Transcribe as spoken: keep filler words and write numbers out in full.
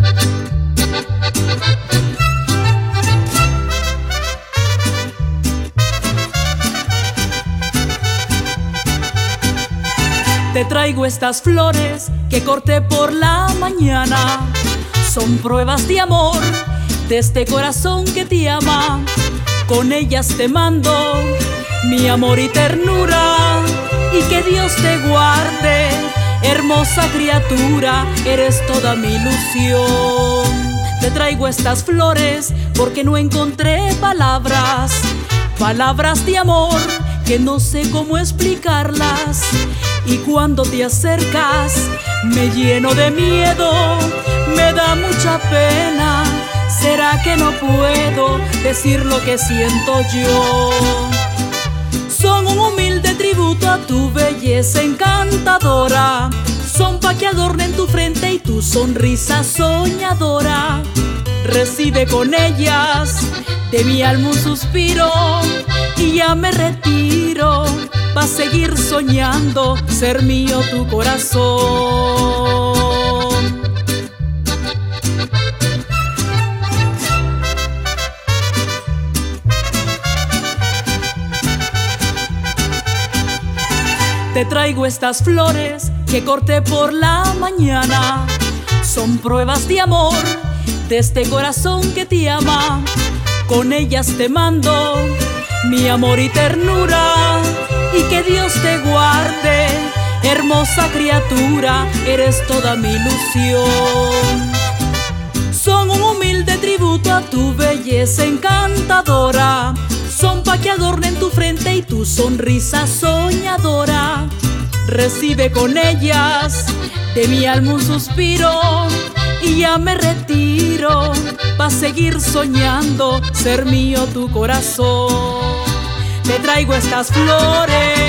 Te traigo estas flores que corté por la mañana. Son pruebas de amor de este corazón que te ama. Con ellas te mando mi amor y ternura. Y que Dios te guarde, hermosa criatura, eres toda mi ilusión. Te traigo estas flores porque no encontré palabras, palabras de amor que no sé cómo explicarlas. Y cuando te acercas me lleno de miedo, me da mucha pena. ¿Será que no puedo decir lo que siento yo? Son un humilde tributo a tu belleza encantadora. Son pa' que adornen tu frente y tu sonrisa soñadora. Recibe con ellas de mi alma un suspiro y ya me retiro pa' seguir soñando ser mío tu corazón. Te traigo estas flores que corté por la mañana. Son pruebas de amor de este corazón que te ama. Con ellas te mando mi amor y ternura. Y que Dios te guarde, hermosa criatura, eres toda mi ilusión. Son un humilde tributo a tu belleza encantadora. Son pa' que adornen tu frente y tu sonrisa soñadora. Recibe con ellas de mi alma un suspiro y ya me retiro pa' seguir soñando ser mío tu corazón. Te traigo estas flores